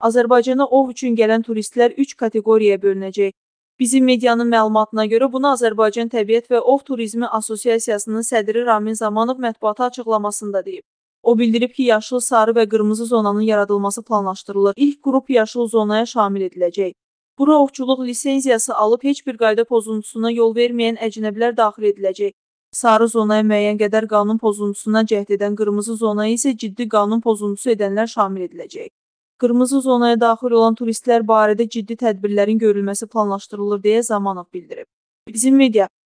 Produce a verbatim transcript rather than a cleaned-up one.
Azərbaycana ov üçün gələn turistlər üç kateqoriyaya bölünəcək. Bizim medianın məlumatına görə bunu Azərbaycan Təbiət və Ov Turizmi Assosiasiyasının sədri Ramin Zamanov mətbuata açıqlamasında deyib. O bildirib ki, yaşıl, sarı və qırmızı zonanın yaradılması planlaşdırılır. İlk qrup yaşıl zonaya şamil ediləcək. Bura ovçuluq lisenziyası alıb heç bir qayda pozuntusuna yol verməyən əcnəbilər daxil ediləcək. Sarı zonaya müəyyən qədər qanun pozuntusuna cəhd edən, qırmızı zonaya isə ciddi qanun pozuntusu edənlər şamil ediləcək. Qırmızı zonaya daxil olan turistlər barədə ciddi tədbirlərin görülməsi planlaşdırılır deyə Zamanov bildirib. Bizim media